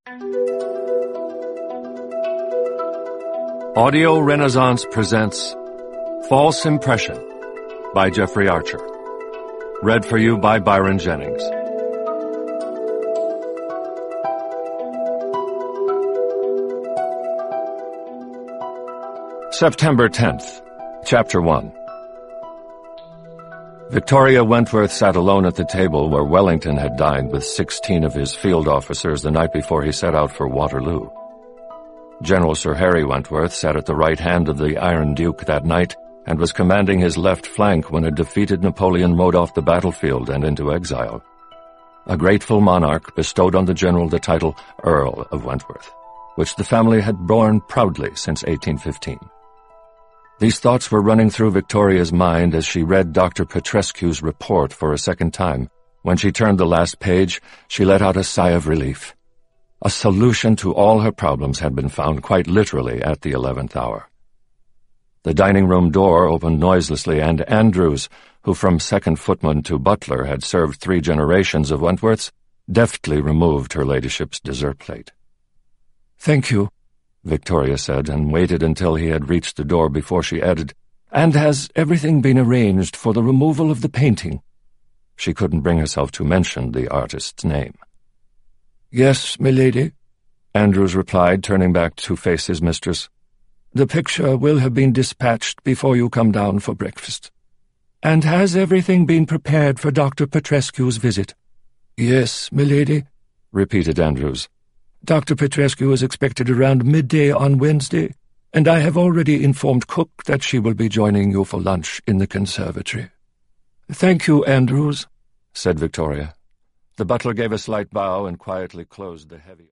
Audio Renaissance presents False Impression by Jeffrey Archer. Read for you by Byron Jennings. September 10th, Chapter 1. Victoria Wentworth sat alone at the table where Wellington had dined with 16 of his field officers the night before he set out for Waterloo. General Sir Harry Wentworth sat at the right hand of the Iron Duke that night and was commanding his left flank when a defeated Napoleon rode off the battlefield and into exile. A grateful monarch bestowed on the general the title Earl of Wentworth, which the family had borne proudly since 1815. These thoughts were running through Victoria's mind as she read Dr. Petrescu's report for a second time. When she turned the last page, she let out a sigh of relief. A solution to all her problems had been found quite literally at the 11th hour. The dining-room door opened noiselessly, and Andrews, who from second footman to butler had served 3 generations of Wentworths, deftly removed her ladyship's dessert plate. "Thank you," Victoria said, and waited until he had reached the door before she added, "And has everything been arranged for the removal of the painting?" She couldn't bring herself to mention the artist's name. "Yes, milady," Andrews replied, turning back to face his mistress. "The picture will have been dispatched before you come down for breakfast." "And has everything been prepared for Dr. Petrescu's visit?" "Yes, milady," repeated Andrews. "Dr. Petrescu is expected around midday on Wednesday, and I have already informed Cook that she will be joining you for lunch in the conservatory." "Thank you, Andrews," said Victoria. The butler gave a slight bow and quietly closed the heavy